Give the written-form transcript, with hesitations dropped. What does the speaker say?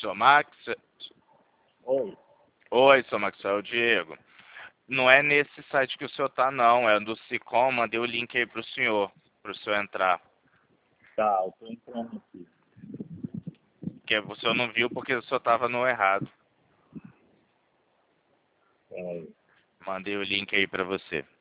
Seu Max? Oi. Oi, seu Max, é o Diego. Não é nesse site que o senhor tá, não. É do Sicom. Mandei o link aí pro senhor entrar. Tá, eu tô entrando aqui. Que o senhor não viu porque o senhor tava no errado. Peraí. Mandei o link aí pra você.